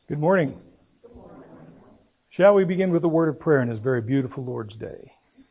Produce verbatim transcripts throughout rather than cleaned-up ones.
Good morning. Shall we begin with a word of prayer in this very beautiful Lord's Day?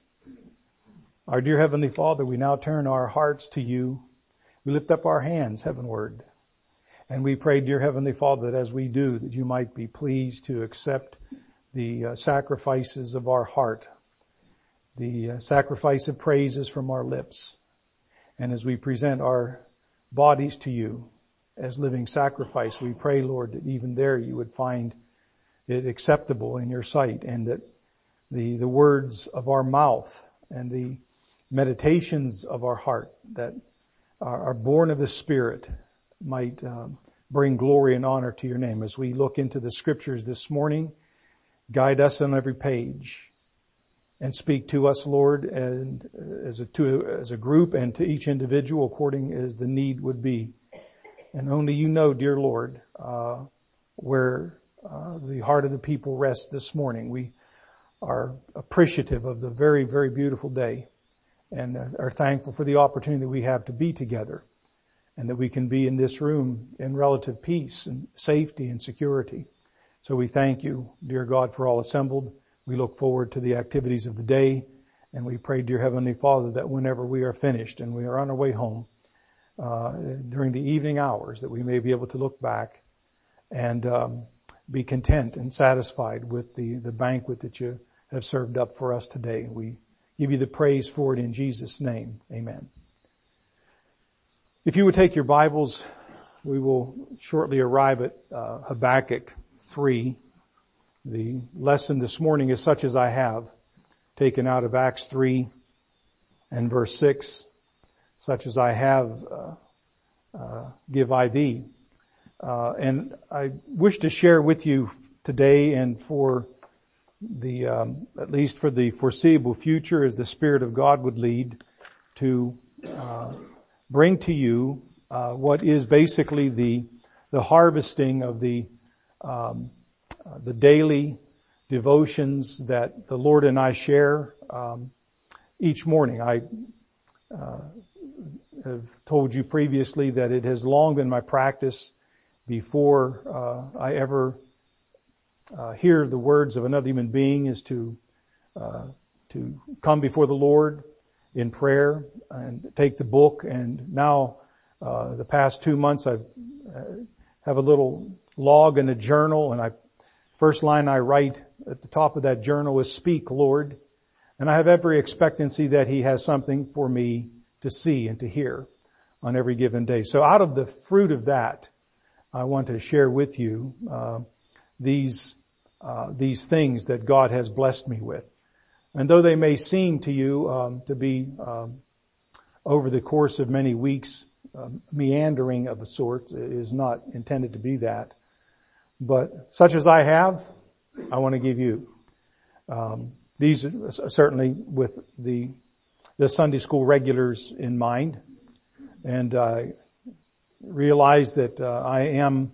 Our dear Heavenly Father, we now turn our hearts to you. We lift up our hands heavenward. And we pray, dear Heavenly Father, that as we do, that you might be pleased to accept the uh, sacrifices of our heart, the uh, sacrifice of praises from our lips. And as we present our bodies to you as living sacrifice, we pray, Lord, that even there you would find it acceptable in your sight, and that the, the words of our mouth and the meditations of our heart that are, are born of the Spirit might um, bring glory and honor to your name. As we look into the scriptures this morning, guide us on every page and speak to us, Lord, and as a, to, as a group and to each individual according as the need would be. And only you know, dear Lord, uh, where uh, the heart of the people rests this morning. We are appreciative of the very, very beautiful day and uh, are thankful for the opportunity that we have to be together and that we can be in this room in relative peace and safety and security. So we thank you, dear God, for all assembled. We look forward to the activities of the day, and we pray, dear Heavenly Father, that whenever we are finished and we are on our way home, Uh, during the evening hours, that we may be able to look back and um, be content and satisfied with the, the banquet that you have served up for us today. We give you the praise for it in Jesus' name. Amen. If you would take your Bibles, we will shortly arrive at uh, Habakkuk three. The lesson this morning is such as I have, taken out of Acts three and verse six. Such as I have, uh, uh, give I thee. Uh, and I wish to share with you today and for the, um, at least for the foreseeable future, as the Spirit of God would lead, to, uh, bring to you, uh, what is basically the, the harvesting of the, um, uh, the daily devotions that the Lord and I share, um, each morning. I, uh, have told you previously that it has long been my practice before uh, I ever uh, hear the words of another human being is to uh, to come before the Lord in prayer and take the book. And now uh, the past two months I uh, have a little log in a journal, and I first line I write at the top of that journal is "Speak, Lord," and I have every expectancy that He has something for me to see and to hear on every given day. So out of the fruit of that, I want to share with you uh, these uh, these things that God has blessed me with. And though they may seem to you um, to be um, over the course of many weeks um, meandering of a sort, it is not intended to be that. But such as I have, I want to give you. Um, these are certainly with the the Sunday school regulars in mind, and I realize that uh, I am,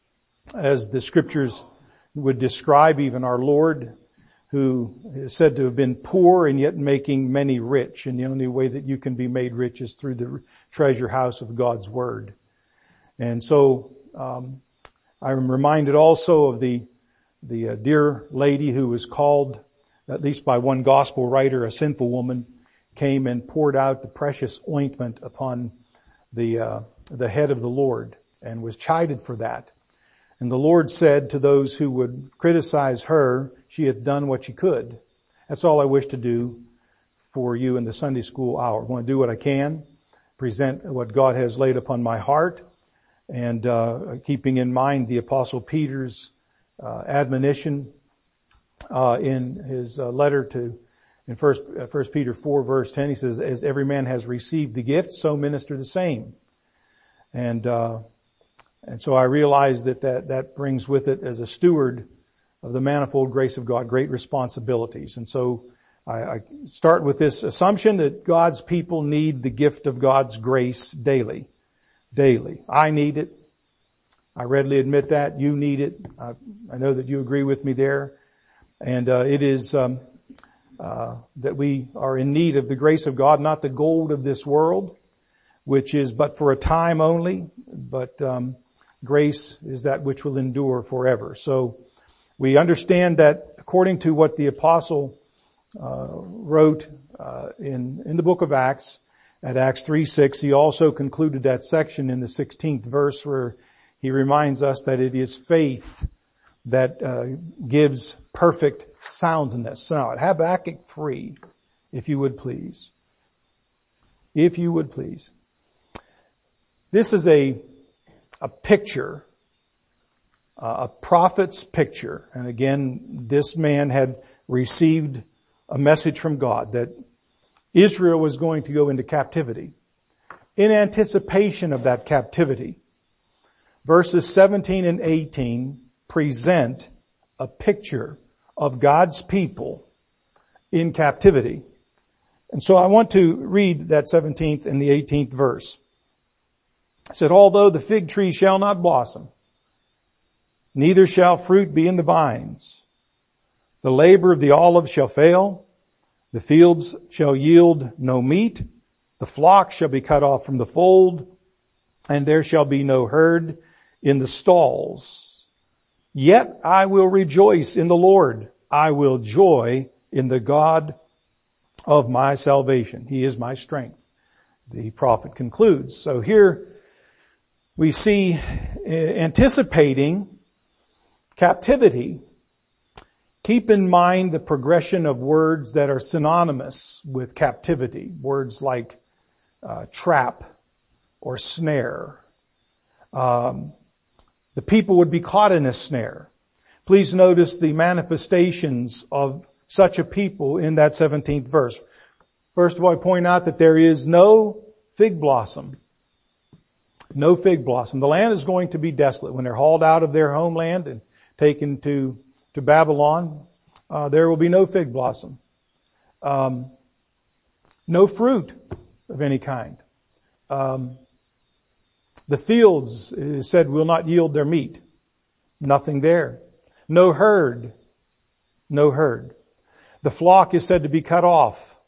as the scriptures would describe even our Lord, who is said to have been poor and yet making many rich, and the only way that you can be made rich is through the treasure house of God's Word. And so um, I'm reminded also of the the uh, dear lady who was called, at least by one gospel writer, a sinful woman, came and poured out the precious ointment upon the uh, the head of the Lord and was chided for that. And the Lord said to those who would criticize her, she hath done what she could. That's all I wish to do for you in the Sunday school hour. I want to do what I can, present what God has laid upon my heart, and uh keeping in mind the Apostle Peter's uh admonition uh in his uh, letter to In First, First Peter four verse ten, he says, as every man has received the gift, so minister the same. And, uh, and so I realize that, that that brings with it, as a steward of the manifold grace of God, great responsibilities. And so I, I start with this assumption that God's people need the gift of God's grace daily. Daily. I need it. I readily admit that. You need it. I, I know that you agree with me there. And, uh, it is, um, Uh, that we are in need of the grace of God, not the gold of this world, which is but for a time only, but um, grace is that which will endure forever. So we understand that according to what the apostle uh, wrote uh, in, in the book of Acts, at Acts three six, he also concluded that section in the sixteenth verse where he reminds us that it is faith that uh, gives perfect soundness. Now at Habakkuk three, if you would please. If you would please. This is a, a picture, uh, a prophet's picture. And again, this man had received a message from God that Israel was going to go into captivity. In anticipation of that captivity, verses seventeen and eighteen present a picture of God's people in captivity. And so I want to read that seventeenth and the eighteenth verse. It said, although the fig tree shall not blossom, neither shall fruit be in the vines, the labor of the olive shall fail, the fields shall yield no meat, the flock shall be cut off from the fold, and there shall be no herd in the stalls. Yet I will rejoice in the Lord. I will joy in the God of my salvation. He is my strength. The prophet concludes. So here we see, anticipating captivity, keep in mind the progression of words that are synonymous with captivity. Words like uh, trap or snare. Um, the people would be caught in a snare. Please notice the manifestations of such a people in that seventeenth verse. First of all, I point out that there is no fig blossom. No fig blossom. The land is going to be desolate. When they're hauled out of their homeland and taken to, to Babylon, uh, there will be no fig blossom. Um, no fruit of any kind. Um, the fields, it is said, will not yield their meat. Nothing there. No herd. No herd. The flock is said to be cut off.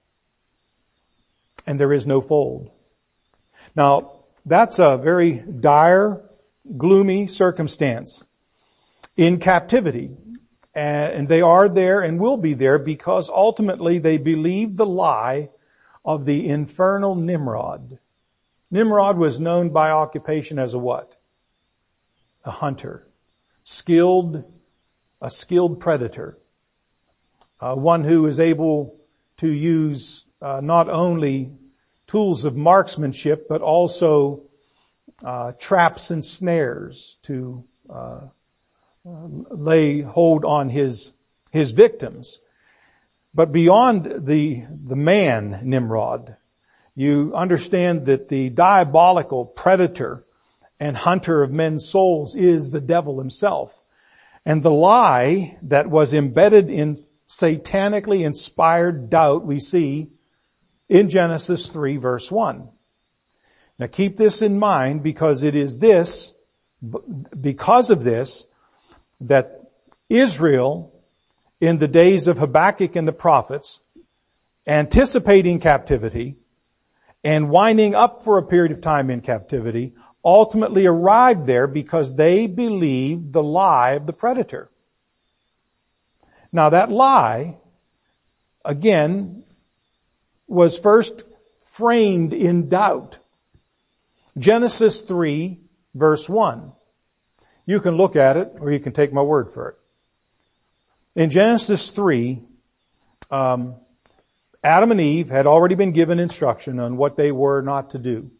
And there is no fold. Now, that's a very dire, gloomy circumstance in captivity. And they are there and will be there because ultimately they believe the lie of the infernal Nimrod. Nimrod was known by occupation as a what? A hunter. Skilled, a skilled predator. Uh, one who is able to use uh, not only tools of marksmanship, but also uh, traps and snares to uh, lay hold on his his victims. But beyond the the man Nimrod, you understand that the diabolical predator and hunter of men's souls is the devil himself. And the lie that was embedded in satanically inspired doubt we see in Genesis three verse one. Now keep this in mind because it is this, because of this, that Israel in the days of Habakkuk and the prophets, anticipating captivity and winding up for a period of time in captivity, ultimately arrived there because they believed the lie of the predator. Now that lie, again, was first framed in doubt. Genesis three verse one. You can look at it or you can take my word for it. In Genesis three, um, Adam and Eve had already been given instruction on what they were not to do.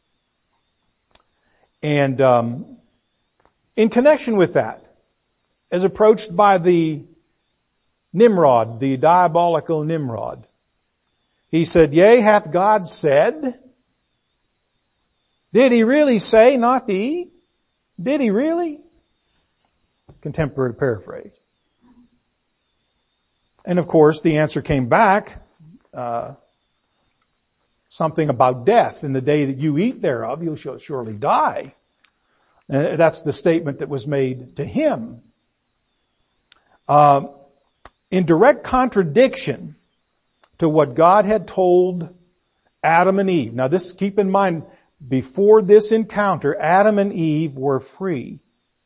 And um, in connection with that, as approached by the Nimrod, the diabolical Nimrod, he said, yea, hath God said? Did he really say not to eat? Did he really? Contemporary paraphrase. And of course, the answer came back, uh, something about death. In the day that you eat thereof, you shall surely die. And that's the statement that was made to him. Uh, in direct contradiction to what God had told Adam and Eve. Now this, keep in mind, before this encounter, Adam and Eve were free.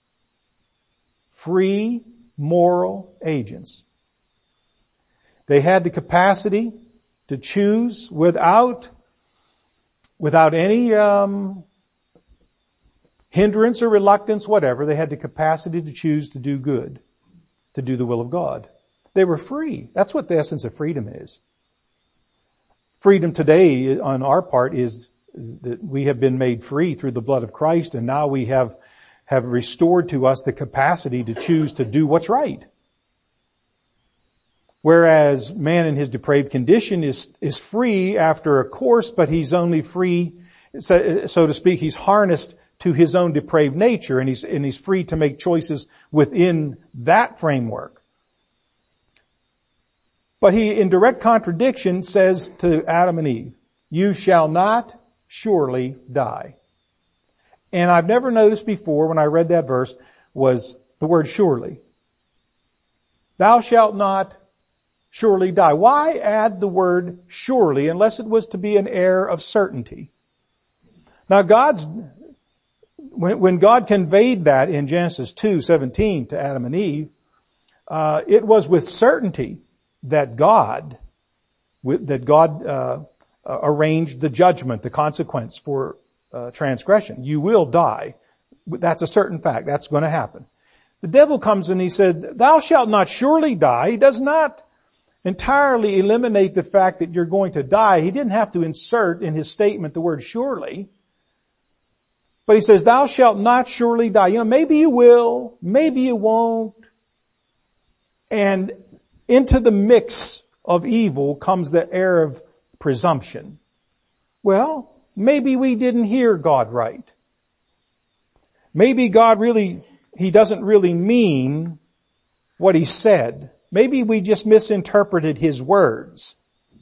Free moral agents. They had the capacity to choose without, without any um, hindrance or reluctance, whatever. They had the capacity to choose to do good, to do the will of God. They were free. That's what the essence of freedom is. Freedom today on our part is that we have been made free through the blood of Christ, and now we have, have restored to us the capacity to choose to do what's right. Whereas man in his depraved condition is, is free after a course, but he's only free, so, so to speak, he's harnessed to his own depraved nature, and he's, and he's free to make choices within that framework. But he, in direct contradiction, says to Adam and Eve, you shall not surely die. And I've never noticed before when I read that verse was the word surely. Thou shalt not surely die. Why add the word surely unless it was to be an air of certainty? Now God's, when, when God conveyed that in Genesis two seventeen to Adam and Eve, uh, it was with certainty that God, that God, uh, Uh, arranged the judgment, the consequence for uh, transgression. You will die. That's a certain fact. That's going to happen. The devil comes and he said, thou shalt not surely die. He does not entirely eliminate the fact that you're going to die. He didn't have to insert in his statement the word surely. But he says, thou shalt not surely die. You know, maybe you will, maybe you won't. And into the mix of evil comes the air of presumption. Well, maybe we didn't hear God right. Maybe God really, He doesn't really mean what He said. Maybe we just misinterpreted His words.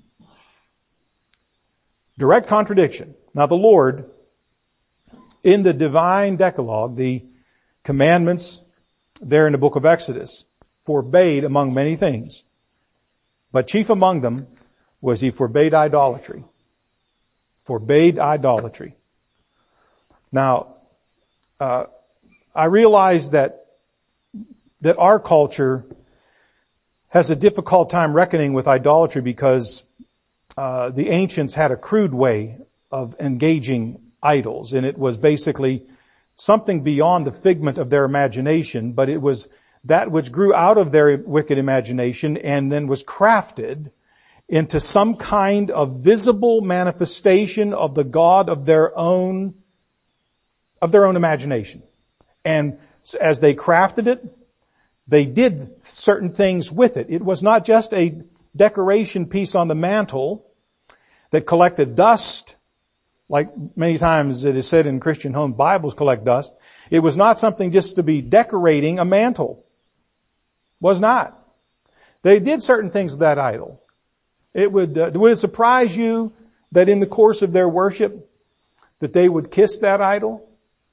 Direct contradiction. Now the Lord, in the divine Decalogue, the commandments there in the book of Exodus, forbade among many things. But chief among them was He forbade idolatry. Forbade idolatry. Now, uh, I realize that, that our culture has a difficult time reckoning with idolatry because, uh, the ancients had a crude way of engaging idols, and it was basically something beyond the figment of their imagination, but it was that which grew out of their wicked imagination and then was crafted into some kind of visible manifestation of the God of their own, of their own imagination. And as they crafted it, they did certain things with it. It was not just a decoration piece on the mantle that collected dust, like many times it is said in Christian home Bibles collect dust. It was not something just to be decorating a mantle. Was not. They did certain things with that idol. It would, uh, would it surprise you that in the course of their worship that they would kiss that idol?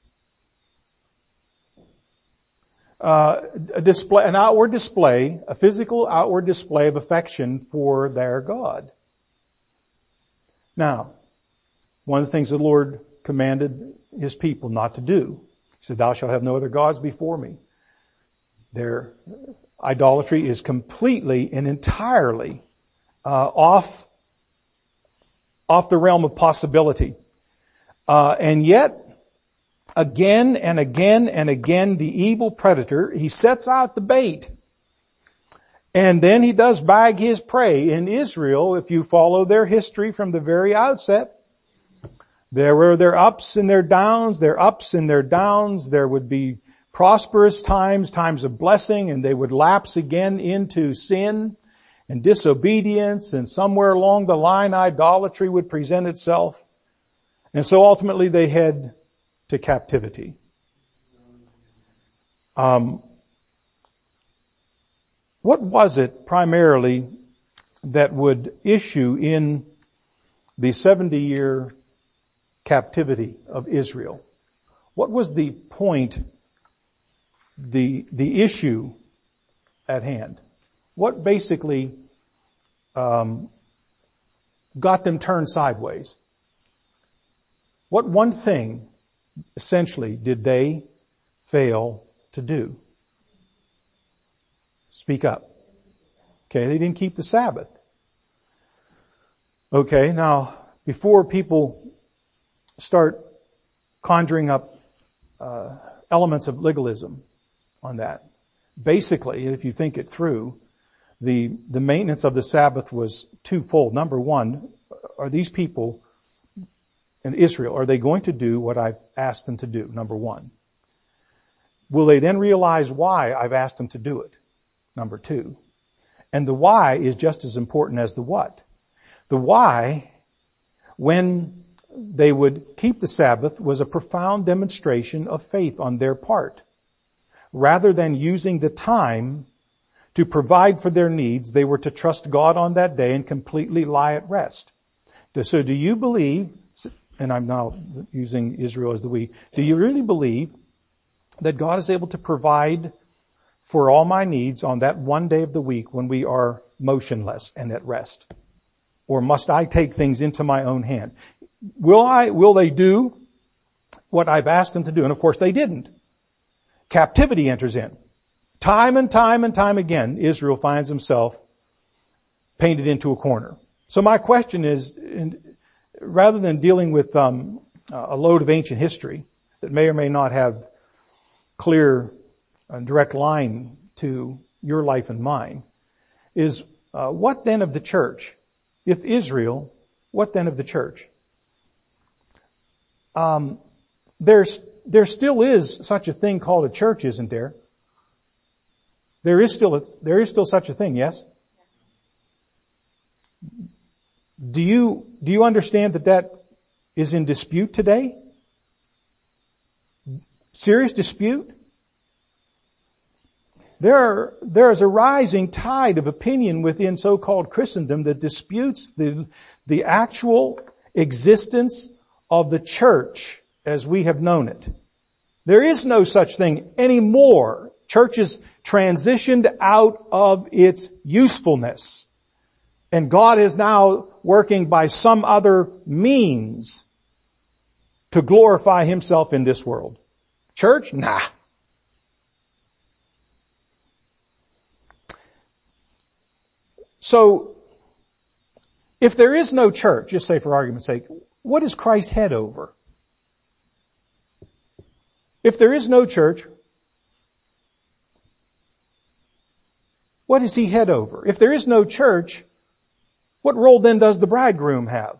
Uh, a display, an outward display, a physical outward display of affection for their God. Now, one of the things the Lord commanded His people not to do, He said, thou shalt have no other gods before me. Their idolatry is completely and entirely Uh, off, off the realm of possibility. Uh, and yet, again and again and again, the evil predator, he sets out the bait. And then he does bag his prey. In Israel, if you follow their history from the very outset, there were their ups and their downs, their ups and their downs. There would be prosperous times, times of blessing, and they would lapse again into sin and disobedience, and somewhere along the line idolatry would present itself. And so ultimately they head to captivity. Um, what was it primarily that would issue in the seventy-year captivity of Israel? What was the point, the, the issue at hand? What basically um, got them turned sideways? What one thing, essentially, did they fail to do? Speak up. Okay, they didn't keep the Sabbath. Okay, now, before people start conjuring up uh, elements of legalism on that, basically, if you think it through, the, the maintenance of the Sabbath was twofold. Number one, are these people in Israel, are they going to do what I've asked them to do? Number one. Will they then realize why I've asked them to do it? Number two. And the why is just as important as the what. The why, when they would keep the Sabbath, was a profound demonstration of faith on their part. Rather than using the time to provide for their needs, they were to trust God on that day and completely lie at rest. So do you believe, and I'm now using Israel as the we, do you really believe that God is able to provide for all my needs on that one day of the week when we are motionless and at rest? Or must I take things into my own hand? Will I, will they do what I've asked them to do? And of course they didn't. Captivity enters in. Time and time and time again, Israel finds himself painted into a corner. So my question is, rather than dealing with um, a load of ancient history that may or may not have clear and direct line to your life and mine, is uh, what then of the church? If Israel, what then of the church? Um, there's, there still is such a thing called a church, isn't there? There is still a, there is still such a thing, yes? Do you, do you understand that that is in dispute today? Serious dispute? There are, there is a rising tide of opinion within so-called Christendom that disputes the, the actual existence of the church as we have known it. There is no such thing anymore. Church is transitioned out of its usefulness. And God is now working by some other means to glorify himself in this world. Church? Nah. So, if there is no church, just say for argument's sake, what is Christ head over? If there is no church, what is he head over? If there is no church, what role then does the bridegroom have?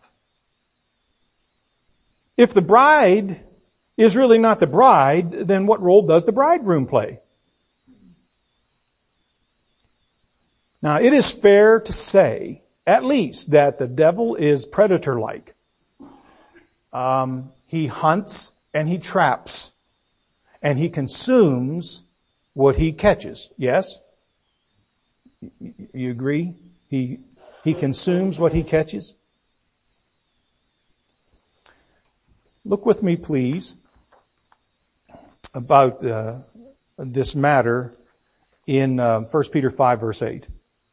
If the bride is really not the bride, then what role does the bridegroom play? Now, it is fair to say, at least, that the devil is predator-like. Um, he hunts and he traps and he consumes what he catches. Yes? You agree? He, he consumes what he catches? Look with me, please, about uh, this matter in uh, First Peter five, verse eight.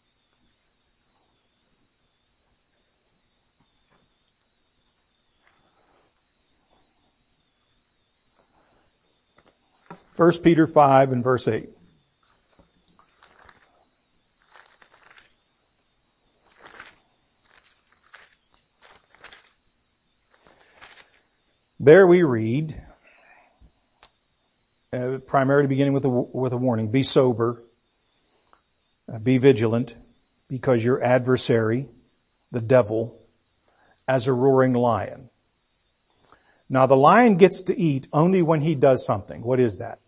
First Peter five and verse eight. There we read, uh, primarily beginning with a, with a warning, be sober, uh, be vigilant, because your adversary, the devil, as a roaring lion. Now the lion gets to eat only when he does something. What is that?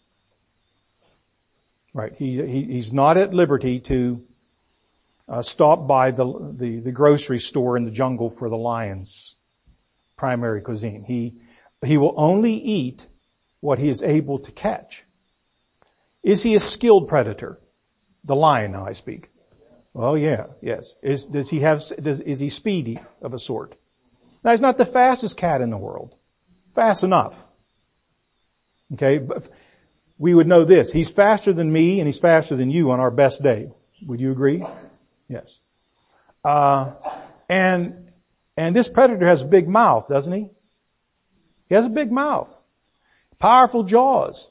Right. He, he he's not at liberty to uh, stop by the, the the grocery store in the jungle for the lion's primary cuisine. He he will only eat what he is able to catch. Is he a skilled predator? The lion, now I speak. Oh yeah, yes. Is does he have? Does, is he speedy of a sort? Now he's not the fastest cat in the world. Fast enough. Okay, but we would know this. He's faster than me and he's faster than you on our best day. Would you agree? Yes. Uh, and, and this predator has a big mouth, doesn't he? He has a big mouth, powerful jaws,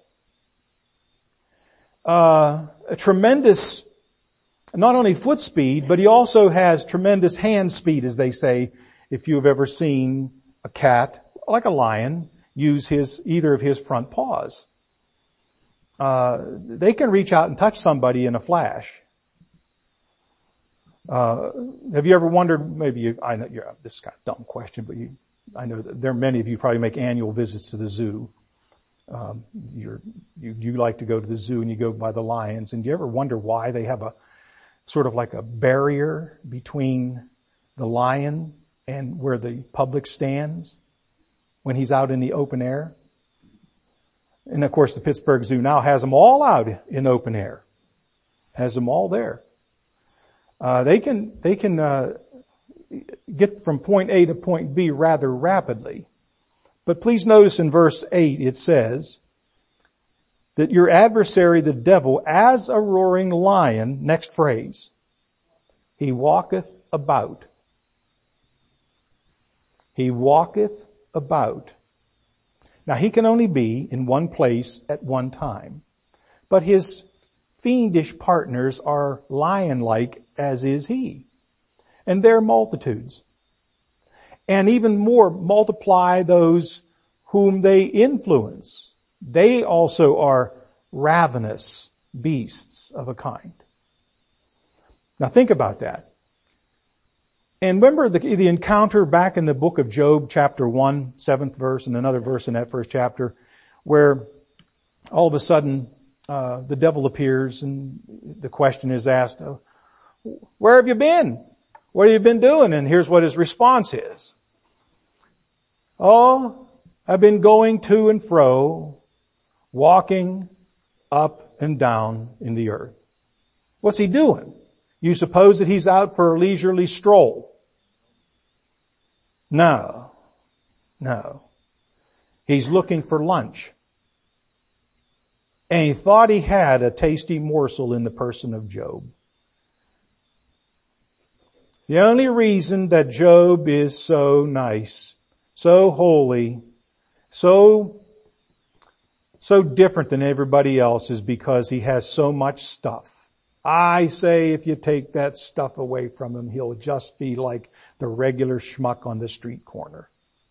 uh, a tremendous, not only foot speed, but he also has tremendous hand speed, as they say, if you've ever seen a cat, like a lion, use his, either of his front paws. Uh, they can reach out and touch somebody in a flash. Uh, have you ever wondered, maybe you, I know you're, this is kind of a dumb question, but you, I know that there are many of you probably make annual visits to the zoo. Um, you're, you, you like to go to the zoo and you go by the lions, and do you ever wonder why they have a sort of like a barrier between the lion and where the public stands when he's out in the open air? And of course the Pittsburgh Zoo now has them all out in open air. Has them all there. Uh, they can, they can, uh, get from point A to point B rather rapidly. But please notice in verse eight it says that your adversary the devil as a roaring lion, next phrase, he walketh about. He walketh about. Now he can only be in one place at one time, but his fiendish partners are lion-like as is he. And they're multitudes. And even more, multiply those whom they influence. They also are ravenous beasts of a kind. Now think about that. And remember the, the encounter back in the book of Job, chapter one, seventh verse, and another verse in that first chapter, where all of a sudden uh, the devil appears and the question is asked, oh, where have you been? What have you been doing? And here's what his response is. Oh, I've been going to and fro, walking up and down in the earth. What's he doing? You suppose that he's out for a leisurely stroll? No, no. He's looking for lunch. And he thought he had a tasty morsel in the person of Job. The only reason that Job is so nice, so holy, so, so different than everybody else is because he has so much stuff. I say if you take that stuff away from him, he'll just be like the regular schmuck on the street corner.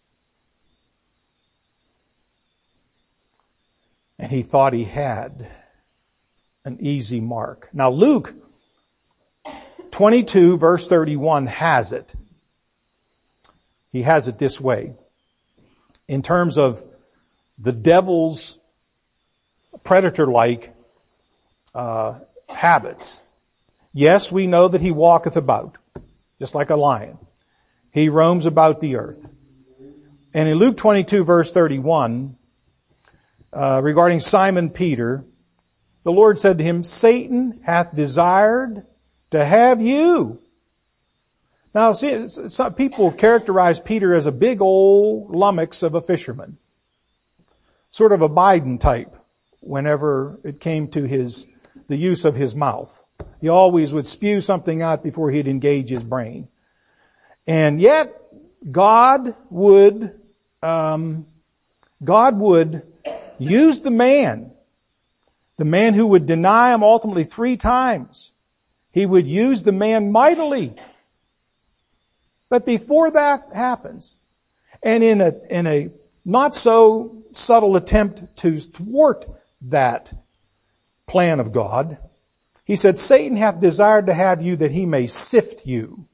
And he thought he had an easy mark. Now Luke twenty-two verse thirty-one has it. He has it this way. In terms of the devil's predator-like uh, habits. Yes, we know that he walketh about, just like a lion. He roams about the earth. And in Luke twenty-two verse thirty-one, uh, regarding Simon Peter, the Lord said to him, Satan hath desired to have you. Now see, it's, it's not, people characterize Peter as a big old lummox of a fisherman. Sort of a Biden type whenever it came to his, the use of his mouth. He always would spew something out before he'd engage his brain. And yet, God would, um, God would use the man, the man who would deny him ultimately three times. He would use the man mightily. But before that happens, and in a, in a not so subtle attempt to thwart that plan of God, he said, Satan hath desired to have you that he may sift you.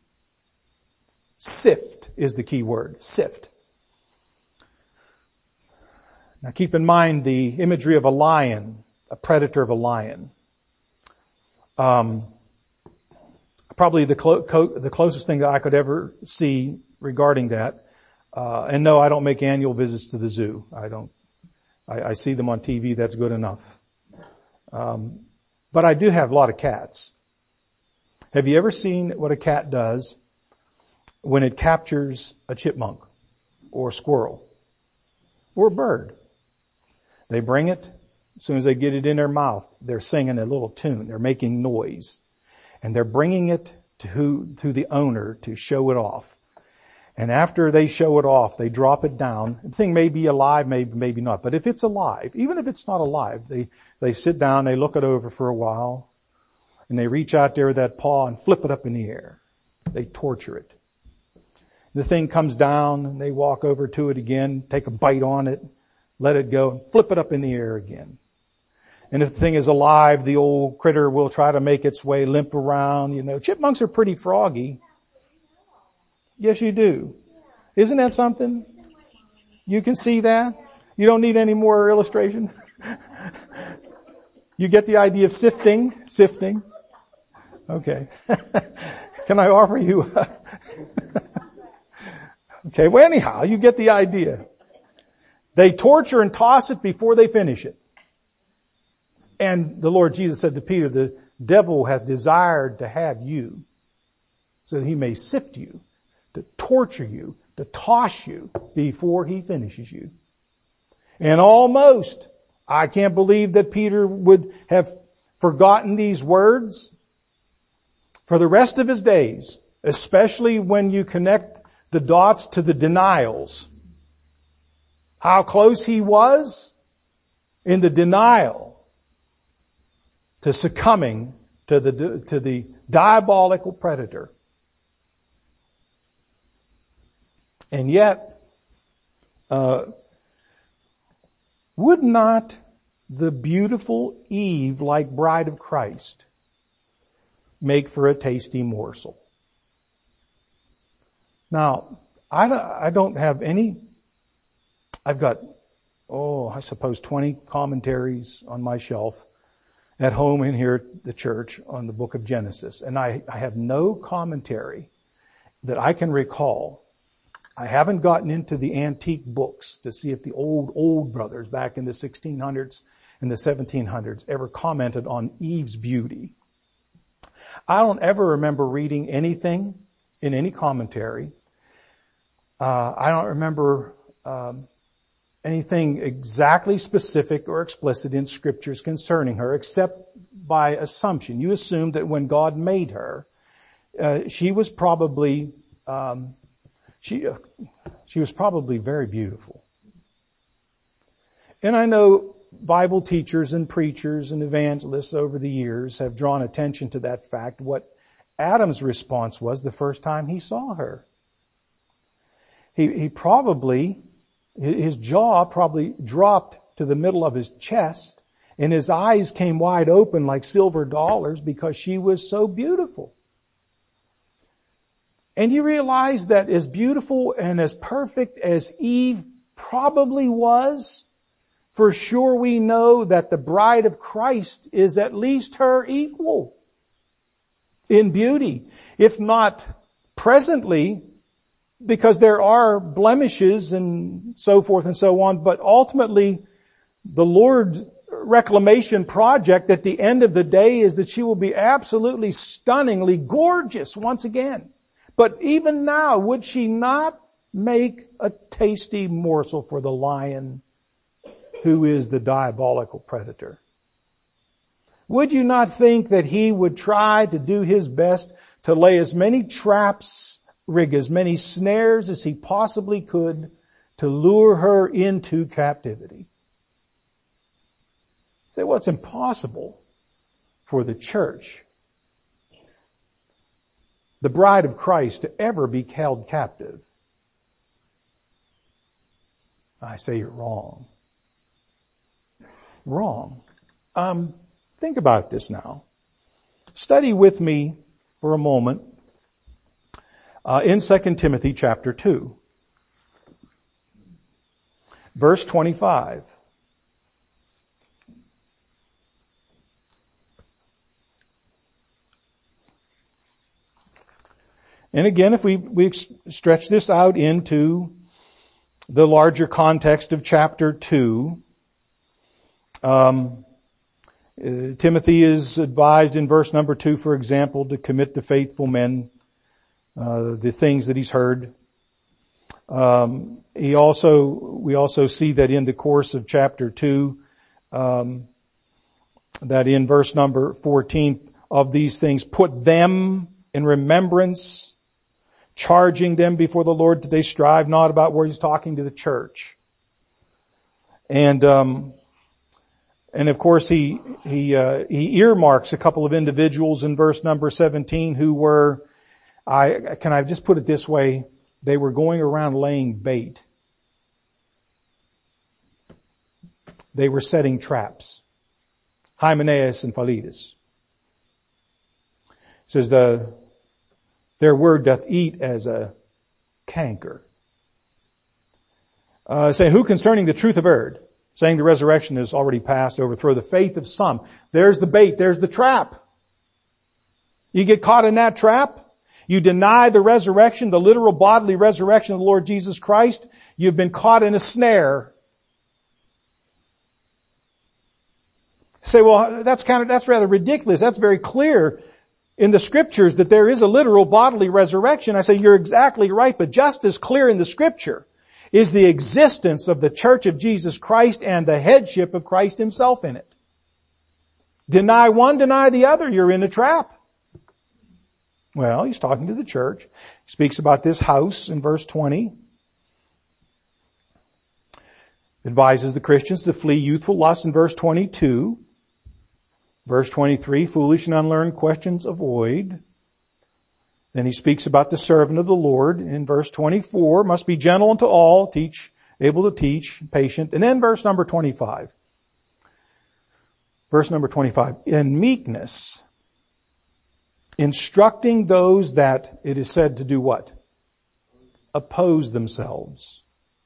Sift is the key word. Sift. Now keep in mind the imagery of a lion, a predator of a lion. Um, probably the, clo- co- the closest thing that I could ever see regarding that. Uh, and no, I don't make annual visits to the zoo. I don't. I, I see them on T V. That's good enough. Um, but I do have a lot of cats. Have you ever seen what a cat does when it captures a chipmunk or a squirrel or a bird? They bring it. As soon as they get it in their mouth, they're singing a little tune. They're making noise. And they're bringing it to, who, to the owner to show it off. And after they show it off, they drop it down. The thing may be alive, maybe, maybe not. But if it's alive, even if it's not alive, they, they sit down, they look it over for a while, and they reach out there with that paw and flip it up in the air. They torture it. The thing comes down, and they walk over to it again, take a bite on it, let it go, and flip it up in the air again. And if the thing is alive, the old critter will try to make its way, limp around. You know, chipmunks are pretty froggy. Yes, you do. Isn't that something? You can see that? You don't need any more illustration? You get the idea of sifting? Sifting. Okay. Can I offer you? Okay, well anyhow, you get the idea. They torture and toss it before they finish it. And the Lord Jesus said to Peter, the devil hath desired to have you so that he may sift you, to torture you, to toss you before he finishes you. And almost, I can't believe that Peter would have forgotten these words for the rest of his days, especially when you connect the dots to the denials. How close he was in the denial to succumbing to the, to the diabolical predator. And yet, uh, would not the beautiful Eve, like bride of Christ, make for a tasty morsel? Now, I don't, I don't have any, I've got, oh, I suppose twenty commentaries on my shelf at home and here at the church on the book of Genesis. And I, I have no commentary that I can recall. I haven't gotten into the antique books to see if the old, old brothers back in the sixteen hundreds and the seventeen hundreds ever commented on Eve's beauty. I don't ever remember reading anything in any commentary. Uh, I don't remember um, anything exactly specific or explicit in scriptures concerning her, except by assumption. You assume that when God made her, uh, she was probably um, she uh, she was probably very beautiful. And I know Bible teachers and preachers and evangelists over the years have drawn attention to that fact, what Adam's response was the first time he saw her. He, he probably, his jaw probably dropped to the middle of his chest and his eyes came wide open like silver dollars because she was so beautiful. And you realize that as beautiful and as perfect as Eve probably was, for sure we know that the bride of Christ is at least her equal in beauty, if not presently, because there are blemishes and so forth and so on, but ultimately the Lord's reclamation project at the end of the day is that she will be absolutely stunningly gorgeous once again. But even now, would she not make a tasty morsel for the lion who is the diabolical predator? Would you not think that he would try to do his best to lay as many traps, rig as many snares as he possibly could to lure her into captivity? Say, well, it's impossible for the church, the bride of Christ, to ever be held captive. I say you're wrong. Wrong. Um, think about this now. Study with me for a moment uh, in Second Timothy chapter two, verse twenty-five. And again, if we, we stretch this out into the larger context of chapter two, um, uh, Timothy is advised in verse number two, for example, to commit to faithful men uh, the things that he's heard. Um, he also, we also see that in the course of chapter two, um, that in verse number fourteen, of these things put them in remembrance, charging them before the Lord that they strive not about where he's talking to the church. And, um, and of course he, he, uh, he earmarks a couple of individuals in verse number seventeen who were, I, can I just put it this way? They were going around laying bait. They were setting traps. Hymenaeus and Philetus. It says the, their word doth eat as a canker. Uh, saying, who concerning the truth averred, saying the resurrection is already past, overthrow the faith of some. There's the bait, there's the trap. You get caught in that trap, you deny the resurrection, the literal bodily resurrection of the Lord Jesus Christ, you've been caught in a snare. Say, well, that's kind of, that's rather ridiculous. That's very clear in the scriptures that there is a literal bodily resurrection. I say, you're exactly right, but just as clear in the scripture is the existence of the church of Jesus Christ and the headship of Christ himself in it. Deny one, deny the other, you're in a trap. Well, he's talking to the church. He speaks about this house in verse twenty. Advises the Christians to flee youthful lust in verse twenty-two. Verse twenty-three, foolish and unlearned questions avoid. Then he speaks about the servant of the Lord in verse twenty-four, must be gentle unto all, teach, able to teach, patient. And then verse number twenty-five. Verse number twenty-five, in meekness, instructing those that it is said to do what? Oppose themselves.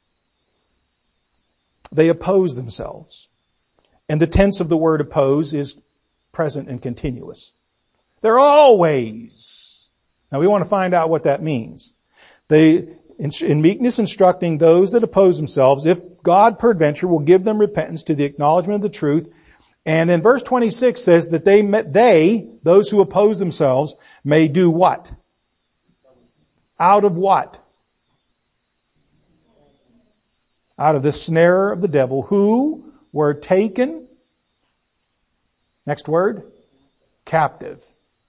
They oppose themselves. And the tense of the word oppose is present and continuous. They're always. Now we want to find out what that means. They, in, in meekness instructing those that oppose themselves, if God peradventure will give them repentance to the acknowledgement of the truth. And then verse twenty-six says that they, they, those who oppose themselves, may do what? Out of what? Out of the snare of the devil, who were taken, next word, captive.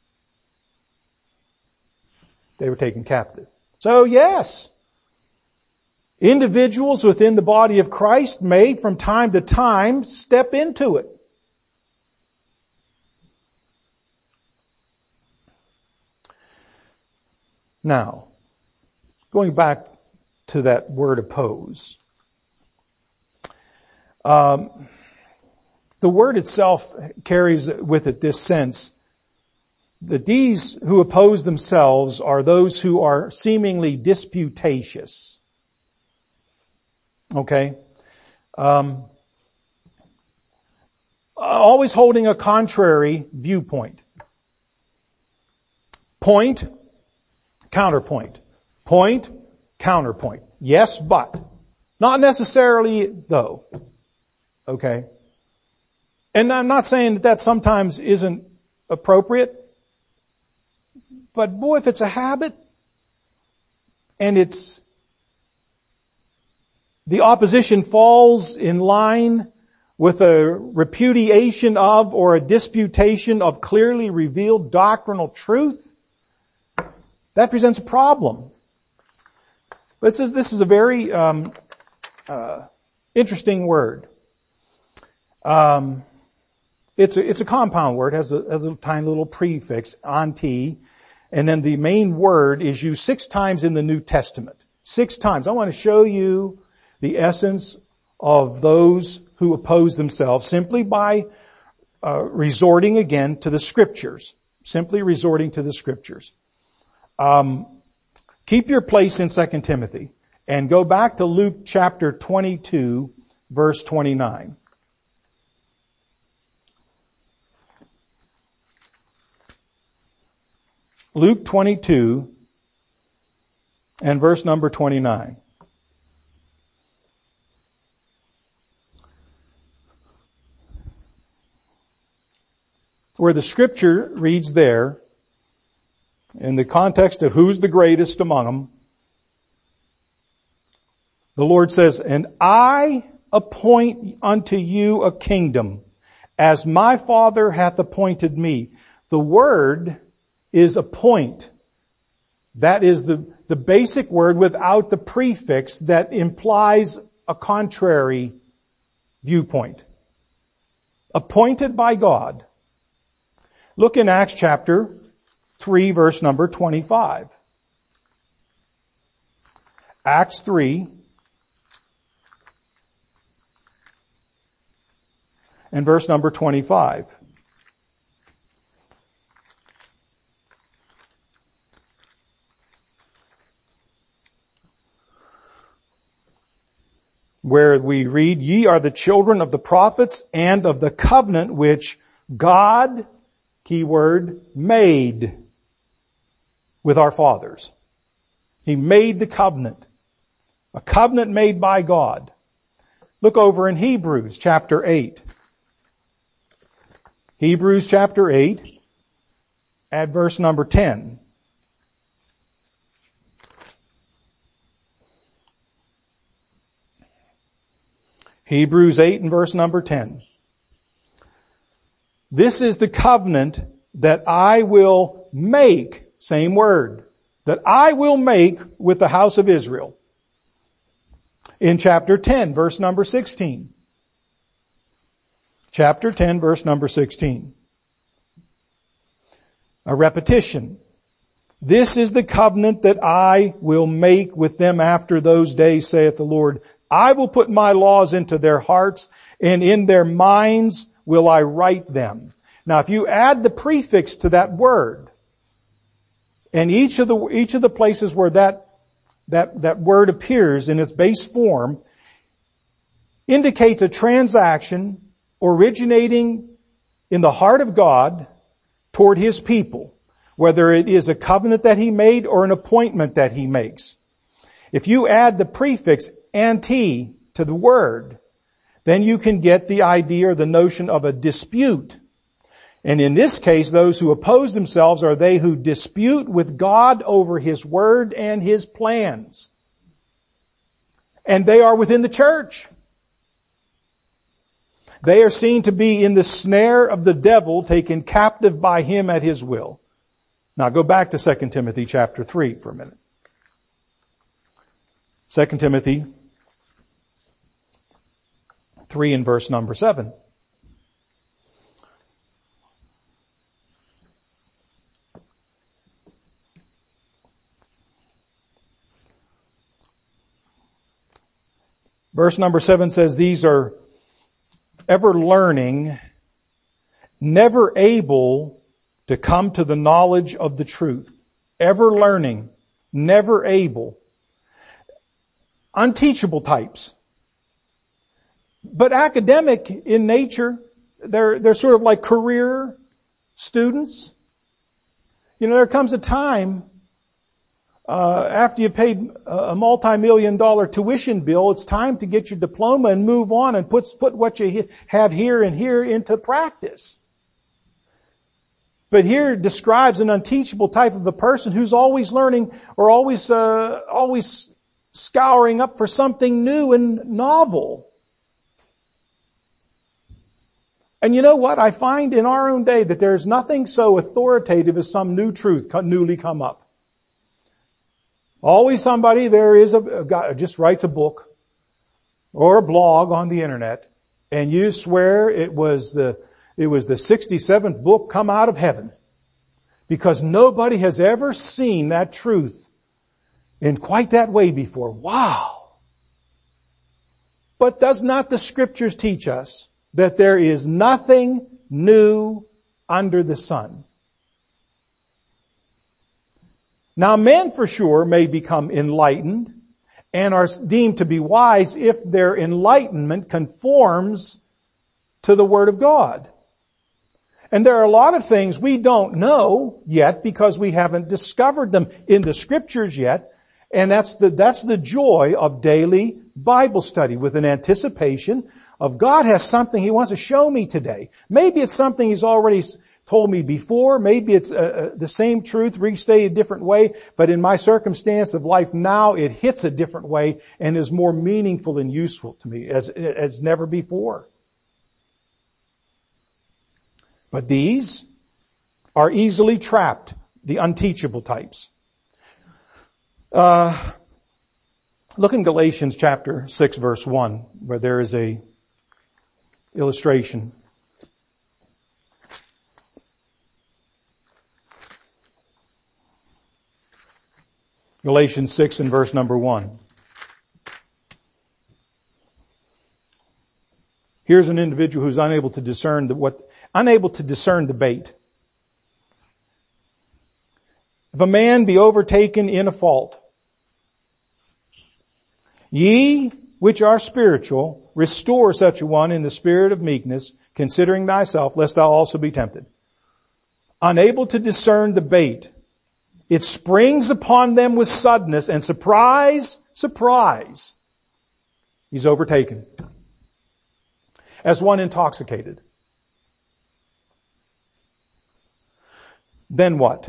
They were taken captive. So yes, individuals within the body of Christ may from time to time step into it. Now, going back to that word oppose. Um, the word itself carries with it this sense that these who oppose themselves are those who are seemingly disputatious. Okay? Um, always holding a contrary viewpoint. Point, counterpoint. Point, counterpoint. Yes, but. Not necessarily though. Okay? And I'm not saying that that sometimes isn't appropriate. But boy, if it's a habit, and it's, the opposition falls in line with a repudiation of or a disputation of clearly revealed doctrinal truth, that presents a problem. But it says this is a very um, uh, interesting word. Um, it's a, it's a compound word, has a, has a tiny little prefix, anti, and then the main word is used six times in the New Testament. Six times. I want to show you the essence of those who oppose themselves simply by uh, resorting again to the Scriptures. Simply resorting to the Scriptures. Um, keep your place in Second Timothy and go back to Luke chapter twenty-two, verse twenty-nine. Luke twenty-two and verse number twenty-nine. Where the scripture reads there, in the context of who's the greatest among them, the Lord says, and I appoint unto you a kingdom, as my Father hath appointed me. The word is appoint. That is the, the basic word without the prefix that implies a contrary viewpoint. Appointed by God. Look in Acts chapter three, verse number twenty-five. Acts three and verse number twenty-five. Where we read, ye are the children of the prophets and of the covenant which God, keyword, made with our fathers. He made the covenant. A covenant made by God. Look over in Hebrews chapter eight. Hebrews chapter eight, at verse number ten. Hebrews eight and verse number ten. This is the covenant that I will make, same word, that I will make with the house of Israel. In chapter ten, verse number sixteen. Chapter ten, verse number sixteen. A repetition. This is the covenant that I will make with them after those days, saith the Lord. I will put my laws into their hearts, and in their minds will I write them. Now if you add the prefix to that word, and each of the, each of the places where that, that, that word appears in its base form, indicates a transaction originating in the heart of God toward His people, whether it is a covenant that He made or an appointment that He makes. If you add the prefix anti to the word, then you can get the idea or the notion of a dispute. And in this case, those who oppose themselves are they who dispute with God over His word and His plans. And they are within the church. They are seen to be in the snare of the devil, taken captive by him at his will. Now go back to Second Timothy chapter three for a minute. Second Timothy three and verse number seven. Verse number seven says, these are ever learning, never able to come to the knowledge of the truth. Ever learning, never able. Unteachable types. But academic in nature. They're, they're sort of like career students. You know, there comes a time Uh, after you paid a multi-million dollar tuition bill, it's time to get your diploma and move on and put, put what you have here and here into practice. But here it describes an unteachable type of a person who's always learning or always, uh, always scouring up for something new and novel. And you know what? I find in our own day that there's nothing so authoritative as some new truth newly come up. Always somebody there is a, a guy just writes a book or a blog on the internet, and you swear it was the it was the sixty-seventh book come out of heaven, because nobody has ever seen that truth in quite that way before. Wow! But does not the Scriptures teach us that there is nothing new under the sun? Now men for sure may become enlightened and are deemed to be wise if their enlightenment conforms to the Word of God. And there are a lot of things we don't know yet because we haven't discovered them in the Scriptures yet. And that's the, that's the joy of daily Bible study, with an anticipation of God has something He wants to show me today. Maybe it's something He's already told me before. Maybe it's uh, uh, the same truth restated a different way, but in my circumstance of life now, it hits a different way and is more meaningful and useful to me as, as never before. But these are easily trapped, the unteachable types. Uh, look in Galatians chapter six verse one, where there is a illustration. Galatians six and verse number one. Here's an individual who's unable to discern the, what, unable to discern the bait. If a man be overtaken in a fault, ye which are spiritual, restore such a one in the spirit of meekness, considering thyself, lest thou also be tempted. Unable to discern the bait, it springs upon them with suddenness, and surprise, surprise, he's overtaken. As one intoxicated. Then what?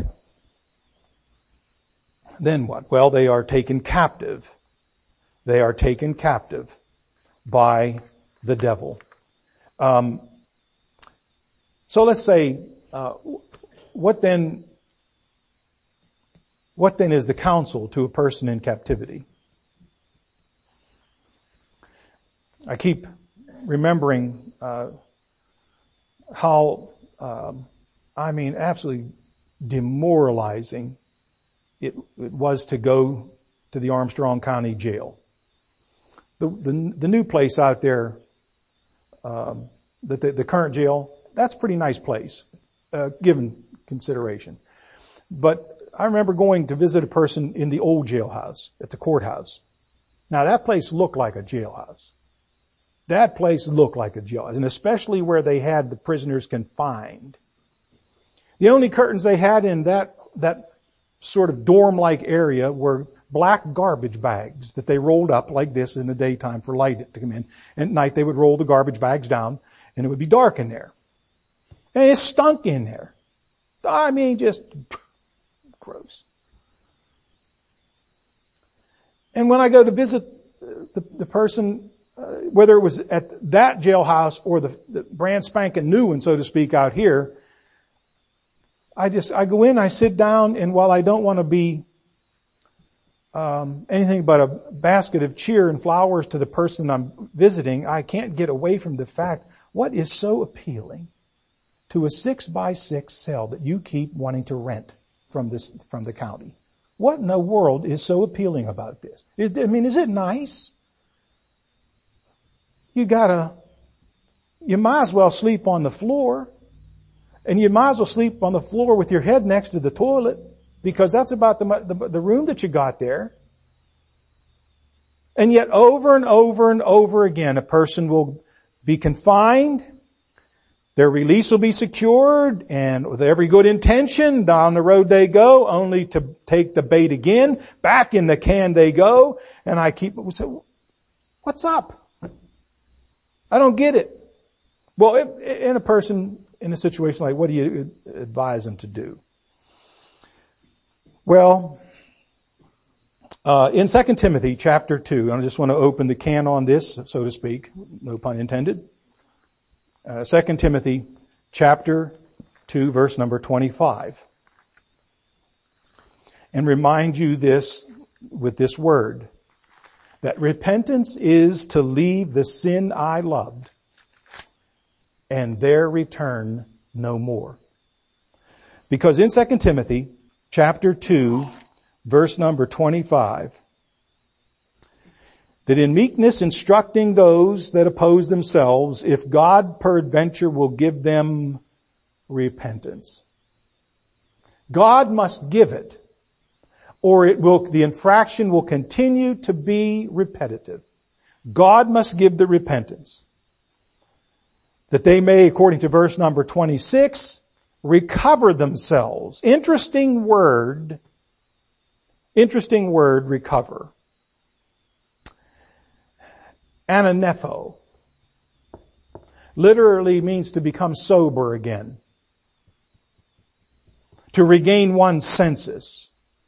Then what? Well, they are taken captive. They are taken captive by the devil. Um, so let's say, uh, what then, what then is the counsel to a person in captivity? I keep remembering uh, how, um, I mean, absolutely demoralizing it, it was to go to the Armstrong County Jail. The, the, the new place out there, um, the, the, the current jail, that's a pretty nice place, uh, given consideration. But I remember going to visit a person in the old jailhouse at the courthouse. Now that place looked like a jailhouse. That place looked like a jailhouse, and especially where they had the prisoners confined. The only curtains they had in that, that sort of dorm-like area were black garbage bags that they rolled up like this in the daytime for light to come in. And at night they would roll the garbage bags down, and it would be dark in there. And it stunk in there. I mean, just gross. And when I go to visit the, the person, Uh, whether it was at that jailhouse or the, the brand spanking new one, so to speak, out here, I just, I go in, I sit down, and while I don't want to be um, anything but a basket of cheer and flowers to the person I'm visiting, I can't get away from the fact, what is so appealing to a six by six cell that you keep wanting to rent from this, from the county? What in the world is so appealing about this? Is, I mean, is it nice? You gotta, you might as well sleep on the floor, and you might as well sleep on the floor with your head next to the toilet, because that's about the, the, the room that you got there. And yet over and over and over again, a person will be confined, their release will be secured, and with every good intention, down the road they go, only to take the bait again, back in the can they go, and I keep, what's up? I don't get it. Well, in a person, in a situation like, what do you advise them to do? Well, uh, in Second Timothy chapter two, I just want to open the can on this, so to speak, no pun intended. Uh, Second Timothy chapter two, verse number twenty-five. And remind you this, with this word, that repentance is to leave the sin I loved and there return no more. Because in Second Timothy chapter two, verse number twenty-five, that in meekness instructing those that oppose themselves, if God peradventure will give them repentance. God must give it, or it will, the infraction will continue to be repetitive. God must give the repentance, that they may, according to verse number twenty-six, recover themselves. Interesting word, interesting word, recover. Ananepho literally means to become sober again, to regain one's senses.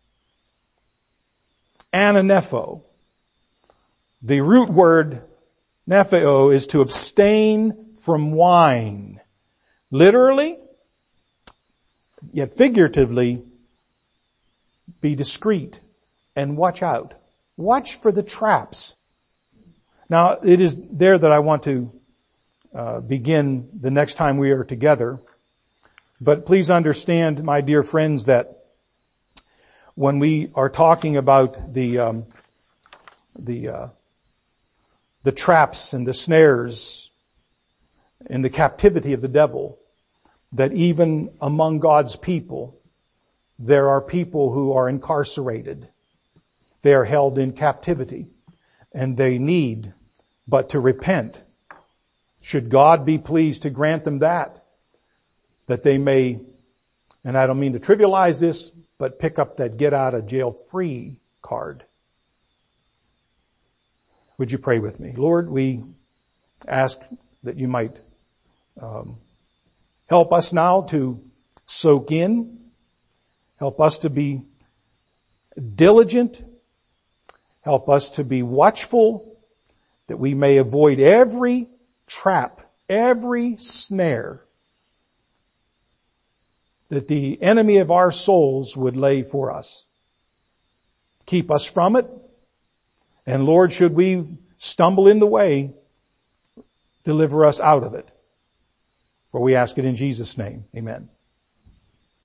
Ananepho. The root word nepheo is to abstain from wine. Literally, yet figuratively, be discreet and watch out. Watch for the traps. Now, it is there that I want to uh, begin the next time we are together. But please understand, my dear friends, that when we are talking about the um, the uh, the traps and the snares and the captivity of the devil, that even among God's people, there are people who are incarcerated. They are held in captivity, and they need but to repent. Should God be pleased to grant them that, that they may, and I don't mean to trivialize this, but pick up that get out of jail free card. Would you pray with me? Lord, we ask that you might um, help us now to soak in, help us to be diligent, help us to be watchful, that we may avoid every trap, every snare that the enemy of our souls would lay for us. Keep us from it. And Lord, should we stumble in the way, deliver us out of it. For we ask it in Jesus' name. Amen.